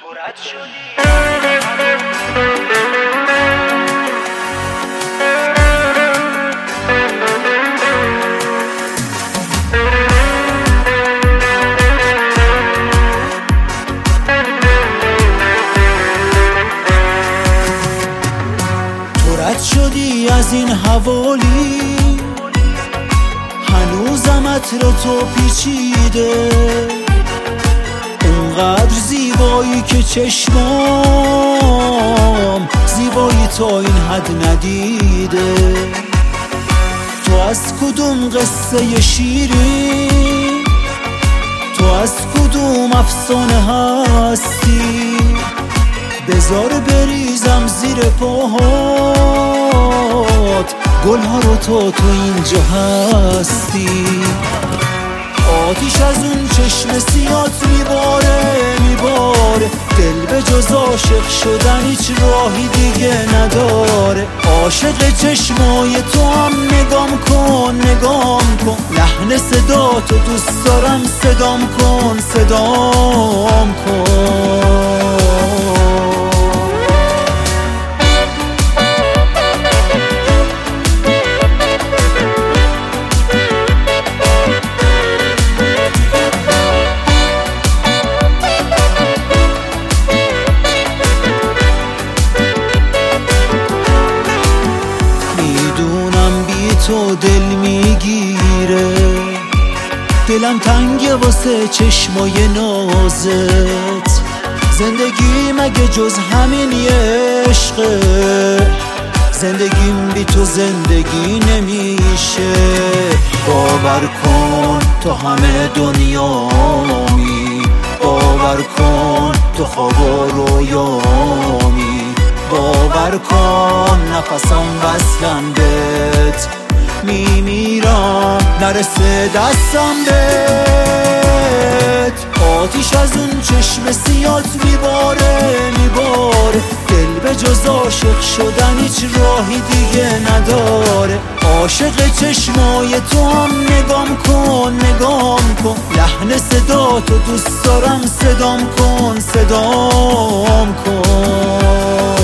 رد شدی. تو رد شدی از این حوالی، هنوزم عطر تو پیچیده، اونقدر زیبایی که چشمام زیبایی تا این حد ندیده. تو از کدوم قصه شیری، تو از کدوم افسانه هستی، بذار بریزم زیر پاهات گلها رو تو اینجا هستی. آتیش از اون چشم سیات میباره، دل به جز عاشق شدن هیچ راهی دیگه نداره. عاشق چشمای تو هم نگام کن، لحن صدا تو دوست دارم، صدام کن. تو دل میگیره، دلم تنگه واسه چشمای نازت. زندگی مگه جز همین یه عشقه؟ زندگیم بی تو زندگی نمیشه. باور کن تو همه دنیامی، باور کن تو خواب و رویامی، باور کن نفسم وصلم بهت، میمیرم نرسه دستم بهت. آتیش از اون چشم سیات میباره، دل به جز عاشق شدن هیچ راهی دیگه نداره. عاشق چشمای تو هم نگام کن، لحن صدا تو دوست دارم، صدام کن.